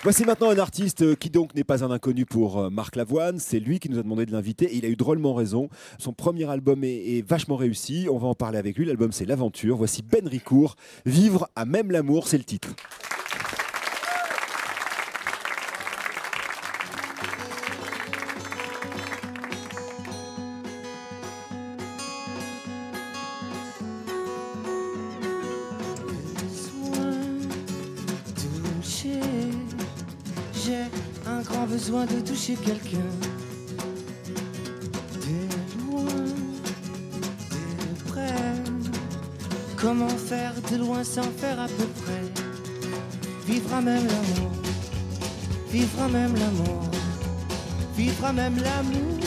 Voici maintenant un artiste qui donc n'est pas un inconnu pour Marc Lavoine. C'est lui qui nous a demandé de l'inviter et il a eu drôlement raison. Son premier album est vachement réussi. On va en parler avec lui. L'album, c'est L'Aventure. Voici Ben Ricourt. Vivre à même l'amour, c'est le titre. J'ai un grand besoin de toucher quelqu'un. De loin, de près. Comment faire de loin sans faire à peu près? Vivre à même l'amour. Vivre à même l'amour. Vivre à même l'amour.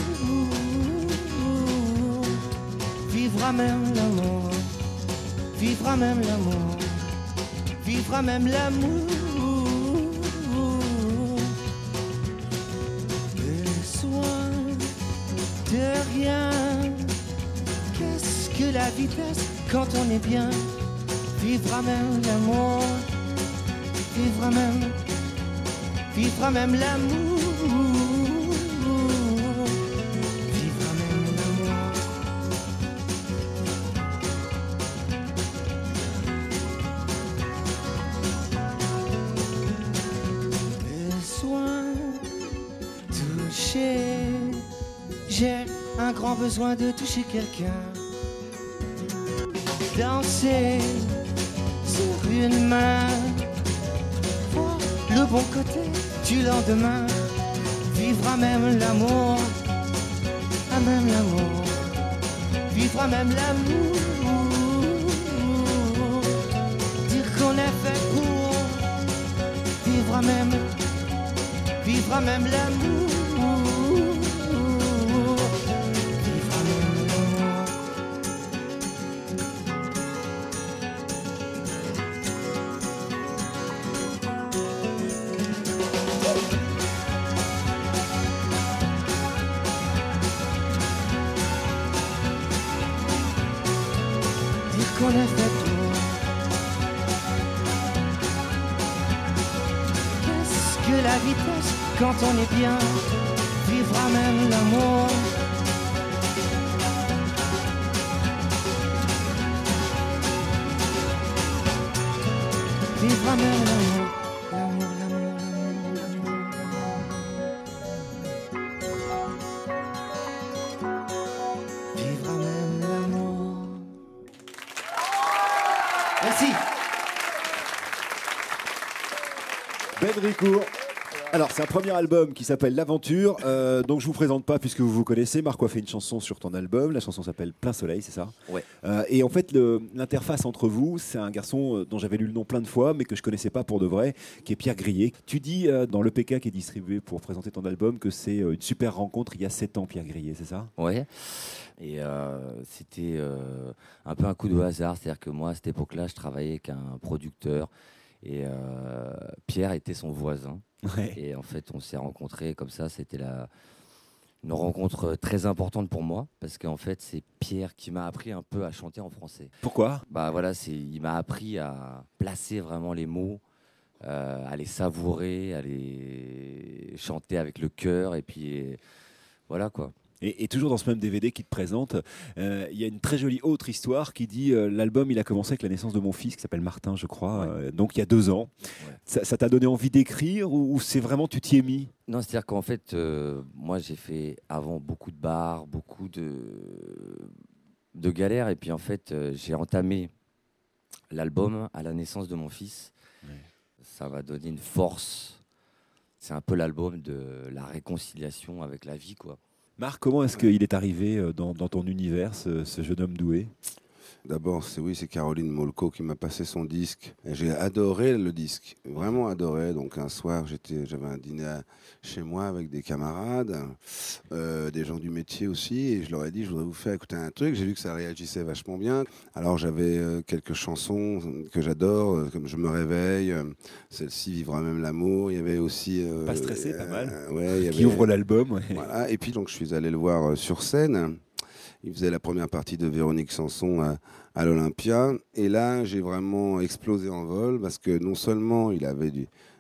Vivre à même l'amour. Vivre à même l'amour. Vivre à même l'amour. De rien. Qu'est-ce que la vitesse quand on est bien? Vivre à même l'amour. Vivre à même. Vivre à même l'amour. Vivre à même l'amour. Besoin toucher. J'ai un grand besoin de toucher quelqu'un. Danser sur une main. Voir le bon côté du lendemain. Vivre à même l'amour. À même l'amour. Vivre à même l'amour. Dire qu'on est fait pour. Vivre à même. Vivre à même l'amour. Qu'on a fait pour. Qu'est-ce que la vitesse quand on est bien? Vivre à même l'amour. Vivre à même l'amour. L'amour, l'amour, l'amour, l'amour, l'amour. Vivre à même l'amour. Merci. Ben Ricourt. Alors, c'est un premier album qui s'appelle L'Aventure. Donc, je vous présente pas puisque vous vous connaissez. Marco a fait une chanson sur ton album. La chanson s'appelle Plein Soleil, c'est ça? Ouais. Et en fait, l'interface entre vous, c'est un garçon dont j'avais lu le nom plein de fois, mais que je connaissais pas pour de vrai, qui est Pierre Grillet. Tu dis dans l'EPK qui est distribué pour présenter ton album que c'est une super rencontre il y a 7 ans, Pierre Grillet, c'est ça? Ouais. Et c'était un peu un coup de hasard. C'est-à-dire que moi, à cette époque-là, je travaillais avec un producteur. Et Pierre était son voisin. Ouais. Et en fait, on s'est rencontrés comme ça. C'était une rencontre très importante pour moi. Parce qu'en fait, c'est Pierre qui m'a appris un peu à chanter en français. Pourquoi? Bah voilà, il m'a appris à placer vraiment les mots, à les savourer, à les chanter avec le cœur. Et puis voilà quoi. Et toujours dans ce même DVD qui te présente, il y a une très jolie autre histoire qui dit l'album il a commencé avec la naissance de mon fils qui s'appelle Martin, je crois, donc il y a 2 ans. Ouais. Ça t'a donné envie d'écrire ou c'est vraiment tu t'y es mis? Non, c'est-à-dire qu'en fait, moi j'ai fait avant beaucoup de bars, beaucoup de galères. Et puis en fait, j'ai entamé l'album à la naissance de mon fils. Ouais. Ça m'a donné une force. C'est un peu l'album de la réconciliation avec la vie, quoi. Marc, comment est-ce qu'il est arrivé dans ton univers, ce jeune homme doué? D'abord, c'est Caroline Molko qui m'a passé son disque. Et j'ai adoré le disque, vraiment adoré. Donc un soir, j'avais un dîner chez moi avec des camarades, des gens du métier aussi, et je leur ai dit, je voudrais vous faire écouter un truc. J'ai vu que ça réagissait vachement bien. Alors j'avais quelques chansons que j'adore, comme Je me réveille, celle-ci, Vivre à même l'amour. Il y avait aussi... Pas stressé, pas mal. Ouais, il y avait, qui ouvre l'album. Ouais. Voilà. Et puis donc je suis allé le voir sur scène. Il faisait la première partie de Véronique Sanson à l'Olympia. Et là, j'ai vraiment explosé en vol parce que non seulement il avait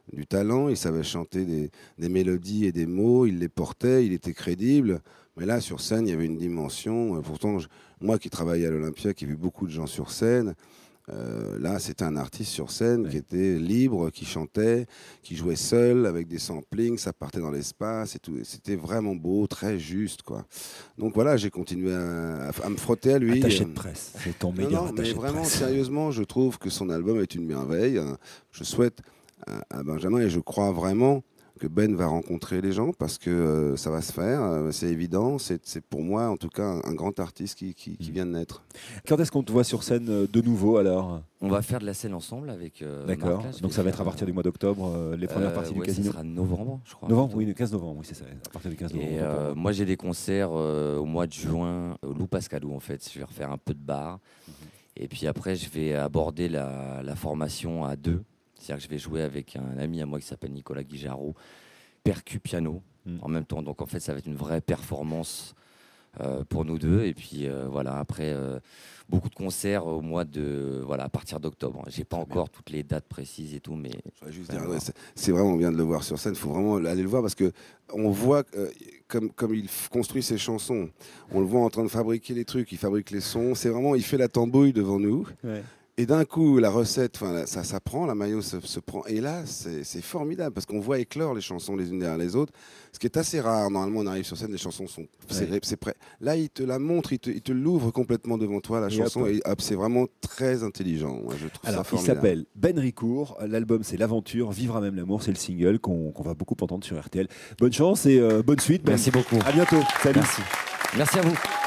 du talent, il savait chanter des mélodies et des mots, il les portait, il était crédible. Mais là, sur scène, il y avait une dimension. Pourtant, moi qui travaillais à l'Olympia, qui ai vu beaucoup de gens sur scène, là, c'était un artiste sur scène qui était libre, qui chantait, qui jouait seul avec des samplings, ça partait dans l'espace et tout. Et c'était vraiment beau, très juste, quoi. Donc voilà, j'ai continué à me frotter à lui. Attaché de presse, c'est ton meilleur attaché de presse. Mais vraiment, sérieusement, je trouve que son album est une merveille. Je souhaite à Benjamin, et je crois vraiment que Ben va rencontrer les gens parce que ça va se faire, c'est évident. C'est pour moi, en tout cas, un grand artiste qui vient de naître. Quand est-ce qu'on te voit sur scène de nouveau alors ? On va faire de la scène ensemble avec D'accord, Marc, là, donc ça va être à partir du mois d'octobre, les premières parties du casino. Ça sera novembre, je crois. Novembre, oui, le 15 novembre, oui, c'est ça, à partir du 15 novembre. Et moi, j'ai des concerts au mois de juin au Lou Pascalou, en fait. Je vais refaire un peu de bar. Et puis après, je vais aborder la formation à deux. C'est-à-dire que je vais jouer avec un ami à moi qui s'appelle Nicolas Guijarro, percu piano en même temps. Donc en fait, ça va être une vraie performance pour nous deux. Et puis voilà, après, beaucoup de concerts au mois de... Voilà, à partir d'octobre. J'ai pas encore toutes les dates précises et tout, mais... Je voudrais juste dire, c'est vraiment bien de le voir sur scène. Il faut vraiment aller le voir parce qu'on voit comme il construit ses chansons. On le voit en train de fabriquer les trucs, il fabrique les sons. C'est vraiment, il fait la tambouille devant nous. Ouais. Et d'un coup, la recette, ça prend, la maillot se prend. Et là, c'est formidable parce qu'on voit éclore les chansons les unes derrière les autres. Ce qui est assez rare. Normalement, on arrive sur scène, les chansons sont c'est prêt. Là, il te la montre, il te l'ouvre complètement devant toi, la chanson. Et c'est vraiment très intelligent. Moi, je trouve ça formidable. Il s'appelle Ben Ricourt. L'album, c'est L'Aventure, Vivra même l'amour. C'est le single qu'on va beaucoup entendre sur RTL. Bonne chance et bonne suite. Merci beaucoup. À bientôt. Salut. Merci. Merci à vous.